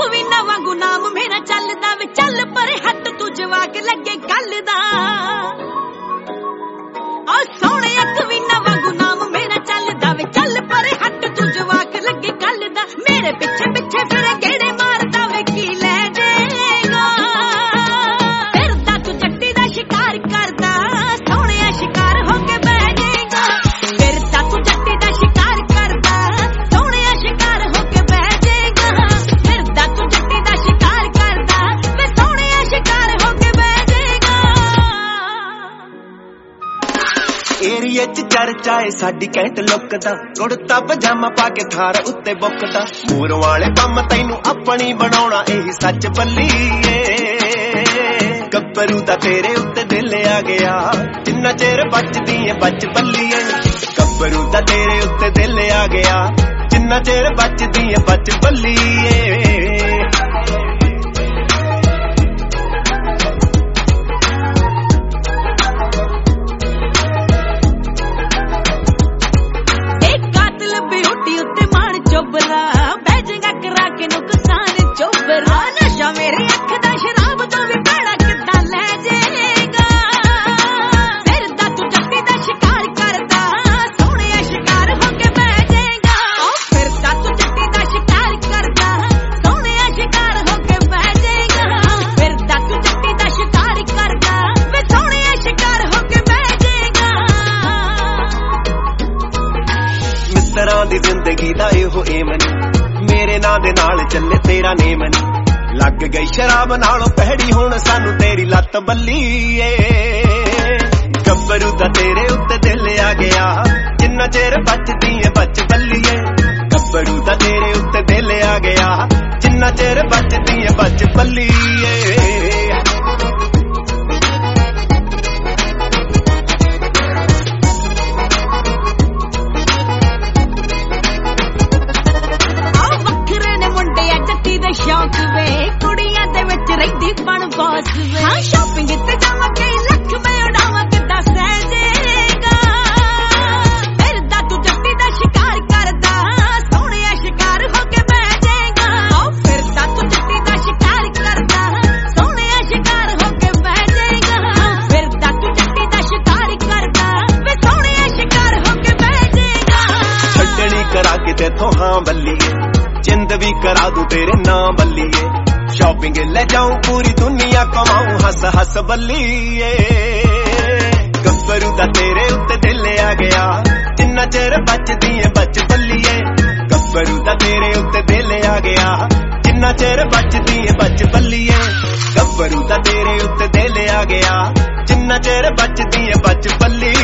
ਕਵੀਨਾ ਵਾਂਗੂ ਨਾਮ ਮੇਰਾ ਚੱਲਦਾ ਵੇ ਚੱਲ ਪਰੇ ਹੱਟ ਤੂੰ ਜਵਾਕ ਲੱਗੇ ਗੱਲ ਦਾ ਆ ਸੋਹਣਿਆ ਕਵੀਨਾ ਵਾਂਗੂ ਨਾਮ ਮੇਰਾ ਚੱਲਦਾ ਵੇ ਚੱਲ ਪਰੇ ਹੱਟ ਤੂੰ ਜਵਾਕ ਲੱਗੇ ਗੱਲ ਦਾ ਮੇਰੇ ਪਿੱਛੇ ਪਿੱਛੇ ਫਿਰ ਗੇੜੇ ਮਾਰਦਾ ਵੇ ਕੀ ਲੈ ਜਾਏਗਾ ਫਿਰਦਾ ਤੂੰ ਜੱਟੀ ਦਾ ਸ਼ਿਕਾਰ ਕਰਦਾ ਸੋਹਣਿਆ ਸ਼ਿਕਾਰ ਹੋ ਕੇ ਬਹਿ ਜਾਏਗਾ ਫਿਰਦਾ ਤੂੰ ਜੱਟੀ ਦਾ ਸ਼ਿਕਾਰ ਕਰਦਾ ਸੋਹਣਿਆ ਸ਼ਿਕਾਰ ਹੋ ਕੇ ਬਹਿ ਜਾਏਗਾ ਫਿਰਦਾ ਤੂੰ ਜੱਟੀ ਦਾ ਸ਼ਿਕਾਰ ਕਰਦਾ ਵੇ ਸੋਹਣਿਆ ਸ਼ਿਕਾਰ ਹੋ ਕੇ ਬਹਿ ਜਾਏਗਾ ਏਰੀਏ ਚ ਚਰਚਾ ਏ ਸਾਡੀ ਕੈਂਟ ਲੁੱਕ ਦਾ ਕੁੜਤਾ ਪਜਾਮਾ ਪਾ ਕੇ ਥਾਰ ਉੱਤੇ ਬੁੱਕਦਾ ਮੂਰ ਵਾਲੇ ਕੰਮ ਤੈਨੂੰ ਆਪਣੀ ਬਣਾਉਣਾ ਇਹੀ ਸੱਚ ਬੱਲੀਏ ਗੱਭਰੂ ਦਾ ਤੇਰੇ ਉੱਤੇ ਦਿਲ ਆ ਗਿਆ ਜਿੰਨਾ ਚਿਰ ਬਚਦੀ ਏ ਬਚ ਬੱਲੀਏ ਗੱਭਰੂ ਦਾ ਤੇਰੇ ਉੱਤੇ ਦਿਲ ਆ ਗਿਆ ਜਿੰਨਾ ਚਿਰ ਬਚਦੀ ਏ ਬਚ ਬੱਲੀਏ ਬਹਿ ਜਾਏਗਾ ਕਰਾ ਕੇ ਨੁਕਸਾਨ ਚੋਬਰਾ ਨਸ਼ਾ ਮੇਰੇ ਅੱਖ ਦਾ ਸ਼ਰਾਬ ਤੋਂ ਵੀ ਭੈੜਾ ਕਿੱਦਾਂ ਲੈ ਜਾਏਗਾ ਫਿਰਦਾ ਤੂੰ ਜੱਟੀ ਦਾ ਸ਼ਿਕਾਰ ਕਰਦਾ ਸੋਹਣਿਆ ਸ਼ਿਕਾਰ ਹੋ ਕੇ ਬਹਿ ਜਾਏਗਾ ਫਿਰਦਾ ਤੂੰ ਜੱਟੀ ਦਾ ਸ਼ਿਕਾਰ ਕਰਦਾ ਸੋਹਣਿਆ ਸ਼ਿਕਾਰ ਹੋ ਕੇ ਬਹਿ ਜਾਏਗਾ ਫਿਰਦਾ ਤੂੰ ਜੱਟੀ ਦਾ ਸ਼ਿਕਾਰ ਕਰਦਾ ਵੇ ਸੋਹਣਿਆ ਸ਼ਿਕਾਰ ਹੋ ਕੇ ਬਹਿ ਜਾਏਗਾ ਮਿੱਤਰਾਂ ਦੀ ਜ਼ਿੰਦਗੀ ਦਾ ਇਹੋ ਏਮ ਨੀ ਮੇਰੇ ਨਾਂ ਦੇ ਨਾਲ ਚੱਲੇ ਤੇਰਾ ਨੇਮ ਨੀ ਲੱਗ ਗਈ ਸ਼ਰਾਬ ਨਾਲੋਂ ਪਹਿੜੀ ਹੁਣ ਸਾਨੂੰ ਤੇਰੀ ਲੱਤ ਬੱਲੀਏ ਗੱਭਰੂ ਦਾ ਤੇਰੇ ਉੱਤੇ ਦਿਲ ਆ ਗਿਆ ਜਿੰਨਾ ਚਿਰ ਬਚਦੀ ਏ ਬਚ ਬੱਲੀਏ ਗੱਭਰੂ ਦਾ ਤੇਰੇ ਉੱਤੇ ਦਿਲ ਆ ਗਿਆ ਜਿੰਨਾ ਚਿਰ ਬਚਦੀ ਏ ਬਚ ਬੱਲੀਏ ਸ਼ੌਕ ਵੇ ਕੁੜੀਆਂ ਦੇ ਵਿੱਚ ਰਹਿੰਦੀ ਬਣ ਬੌਸ ਵੇ ਹਾਂ ਸ਼ਾਪਿੰਗ ਤੇ ਜਾਵਾਂ ਕਈ ਲੱਖ ਮੈਂ ਉਡਾਵਾਂ ਕਿੱਦਾਂ ਸਹਿ ਜਾਏਗਾ ਫਿਰਦਾ ਤੂੰ ਜੱਟੀ ਦਾ ਸ਼ਿਕਾਰ ਕਰਦਾ ਸੋਹਣਿਆ ਸ਼ਿਕਾਰ ਹੋ ਕੇ ਬਹਿ ਜਾਏਗਾ ਫਿਰਦਾ ਤੂੰ ਜੱਟੀ ਦਾ ਸ਼ਿਕਾਰ ਕਰਦਾ ਸੋਹਣਿਆ ਸ਼ਿਕਾਰ ਹੋ ਕੇ ਬਹਿ ਜਾਏਗਾ ਫਿਰਦਾ ਤੂੰ ਜੱਟੀ ਦਾ ਸ਼ਿਕਾਰ ਕਰਦਾ ਵੇ ਸੋਹਣਿਆ ਸ਼ਿਕਾਰ ਹੋ ਕੇ ਬਹਿ ਜਾਏਗਾ ਛੱਡਣੀ ਕਰਾ ਕੇ ਤੇਥੋਂ ਹਾਂ ਬੱਲੀਏ ਜਿੰਦ ਵੀ ਕਰਾ ਦੂ ਤੇਰੇ ਨਾਂ ਬੱਲੀਏ ਸ਼ਾਪਿੰਗ ਲੈ ਜਾऊं ਪੂਰੀ ਦੁਨੀਆ ਕਮਾऊं ਹੱਸ ਹੱਸ ਬੱਲੀਏ ਗੱਭਰੂ ਦਾ ਤੇਰੇ ਉੱਤੇ ਦਿਲ ਆ ਗਿਆ ਜਿੰਨਾ ਚਿਰ ਬਚਦੀ ਏ ਬਚ ਬੱਲੀਏ ਗੱਭਰੂ ਦਾ ਤੇਰੇ ਉੱਤੇ ਦਿਲ ਆ ਗਿਆ ਜਿੰਨਾ ਚਿਰ ਬਚਦੀ ਏ ਬਚ ਬੱਲੀਏ ਗੱਭਰੂ ਦਾ ਤੇਰੇ ਉੱਤੇ ਦਿਲ ਆ ਗਿਆ ਜਿੰਨਾ ਚਿਰ ਬਚਦੀ ਏ ਬਚ ਬੱਲੀਏ